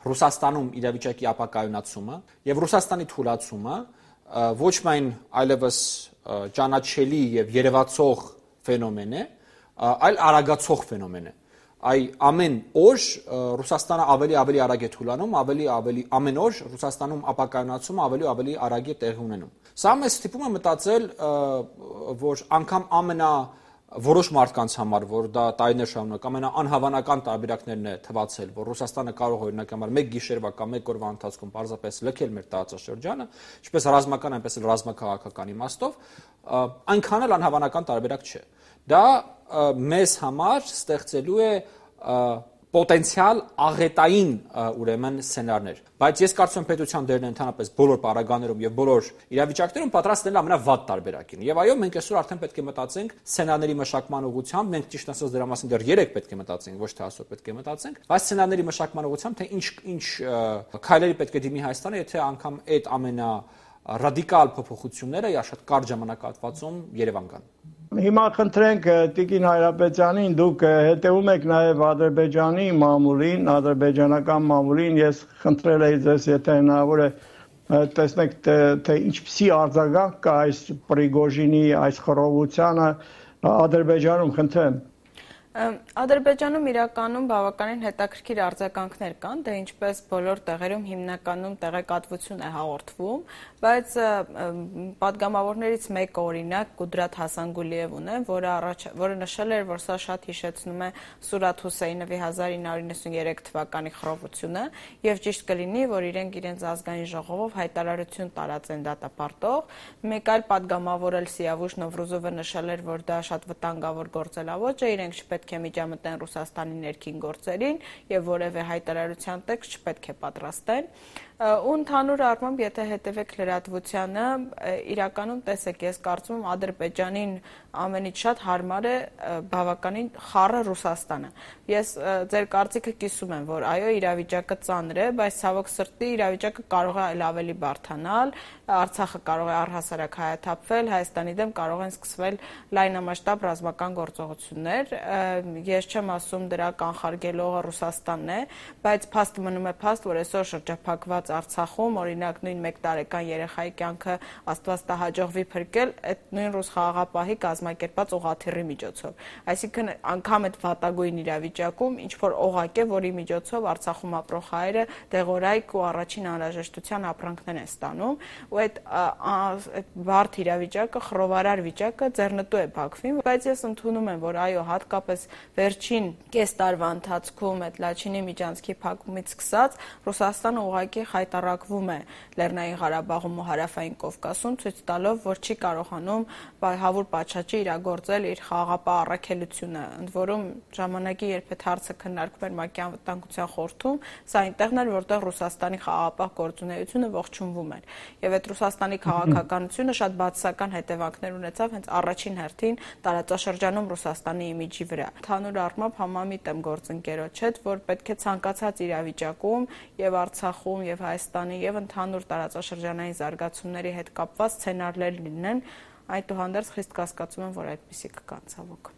Ռուսաստանում իրավիճակի ապակայունացումը եւ Ռուսաստանի թուլացումը ոչ միայն այլևս ճանաչելի եւ երևացող ֆենոմեն է, այլ արագացող ֆենոմեն է։ Ամեն օր Ռուսաստանը ավելի արագ է թուլանում, ամեն օր Ռուսաստանում ապակայունացումը ավելի արագ է տեղի ունենում։ Սա մեզ ստիպում է մտածել, որ անգամ որոշ մարդկանց համար, որ դա տարիներ շարունակ ամենաանհավանական տարբերակներն է թվացել, որ Ռուսաստանը կարող օրինակ համար մեկ գիշերվա կամ մեկ օրվա ընթացքում պարզապես լքել մեր տարածաշրջանը, ինչպես ռազմական, այնպես էլ ռազմաքաղաքական իմաստով, այնքան էլ անհավանական տարբերակ չէ։ Դա մեզ համար ստեղծելու է պոտենցիալ աղետային ուրեմն սցենարներ, բայց ես կարծում եմ պետության դերն ընդհանրապես բոլոր պարագաներում եւ բոլոր իրավիճակներում պատրաստել ամենավատ տարբերակին։ Եվ այո, մենք այսօր արդեն պետք է մտածենք սցենարների մշակման ուղղությամբ, մենք ճիշտ ասած դրա մասին դեռ երեք պետք է մտածենք, ոչ թե այսօր պետք է մտածենք, բայց սցենարների մշակման ուղղությամբ թե ինչ քայլերի պետք է դիմի Հայաստանը, եթե անգամ այդ ամենառադիկալ փոփոխությունները շատ կարճ ժամանակահատվածում Երևան գան։ Հիմա խնդրենք Տիկին Հայրապետյանին, դուք հետևում եք նաև Ադրբեջանի մամուլին, ադրբեջանական մամուլին, ես խնդրել էի ձեզ, եթե հնարավոր է տեսնեք, թե ինչպիսի արձագանք կա այս Պրիգոժինի այս խռովությանը Ադրբեջանում, խնդրեմ։ Ադրբեջանում իրականում բավականին հետաքրքիր արձագանքներ կան, դե ինչպես բոլոր տեղերում հիմնականում տեղեկատվություն է հաղորդվում, բայց պատգամավորներից մեկը օրինակ Կուդրաթ Հասանգուլիևն է, որը նշել էր, որ սա շատ հիշեցնում է Սուրաթ Հուսեյնովի 1993 թվականի խռովությունը, եւ ճիշտ կլինի, որ իրենց ազգային ժողովով հայտարարություն տարածեն դատապարտող։ Մեկ այլ պատգամավոր էլ Սիավուշ Նովրուզովը նշել էր, որ դա շատ վտանգավոր գործելավոճ է, իրենք չպետք է միջամտեն Ռուսաստանի ներքին գործերին եւ որևէ հայտարարության տեքստ չպետք է պատրաստեն։ Ու ընդհանուր առմամբ, եթե հետևեք լրատվությանը, իրականում տեսեք, ես կարծում եմ Ադրբեջանին ամենից շատ հարմար է բավականին խառը Ռուսաստանը։ Ես ձեր կարծիքը կիսում եմ, որ այո, իրավիճակը ծանր է, բայց ցավոք սրտի իրավիճակը կարող է ավելի բարդանալ, Արցախը կարող է առհասարակ հայաթափվել, Հայաստանի դեմ կարող են սկսվել լայնամասշտաբ ռազմական գործողություններ։ Ես չեմ ասում դրա կանխարգելողը Ռուսաստանն է, բայց փաստ մնում է փաստ, որ այսօր շրջափակված Արցախում, օրինակ նույն 1 տարեկան երեխայի կյանքը Աստված տա հաջողվի փրկել այդ նույն ռուս խաղաղապահի կազմակերպած օղաթիռի միջոցով։ Այսինքն անգամ այդ վատագույն իրավիճակում ինչ որ օղակ է, որի միջոցով Արցախում ապրող հայերը դեղորայք ու առաջին անհրաժեշտության ապրանքներ են ստանում, ու այդ բարդ իրավիճակը, խռովարար վիճակը ձեռնտու է Բաքվին, բայց ես ընդունում եմ, որ այո, հատկապես վերջին կես տարվա ընթացքում այդ Լաչինի միջանցքի փակումից սկսած Ռուսաստանը ուղղակի հայտարարվում է Լեռնային Ղարաբաղում ու Հարավային Կովկասում, ցույց տալով, որ չի կարողանում Հավուր Պաչաչի իրագործել իր խաղաղապահ առաքելությունը։ Ընդ որում ժամանակի երբ այդ հարցը քննարկվում էր ՄԱԿ-ի անվտանգության խորհրդում, սա այնտեղն էր, որտեղ Ռուսաստանի խաղաղապահ գործունեությունը ողջունվում էր։ Եվ այդ Ռուսաստանի քաղաքականությունը շատ բացասական հետևանքներ ունեցավ հենց առաջին հերթին տարածաշրջանում Ռուսաստանի իմիջի վրա։ Ընդհանուր առմամբ համամիտ եմ գործընկերոջ հետ, որ պետք է ցանկացած իրավիճակում եւ Արցախում եւ Հայաստանի եւ ընդհանուր տարածաշրջանային զարգացումների հետ կապված սցենարներ լինեն, այդուհանդերձ խիստ կասկածում եմ, որ այդպիսի կկան ցավոք։